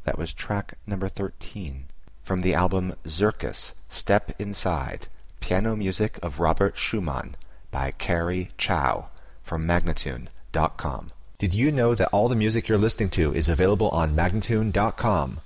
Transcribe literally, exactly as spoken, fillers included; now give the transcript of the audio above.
That was track number thirteen. From the album Zirkus, Step Inside, piano music of Robert Schumann by Carrie Chow from Magnatune dot com. Did you know that all the music you're listening to is available on Magnatune dot com?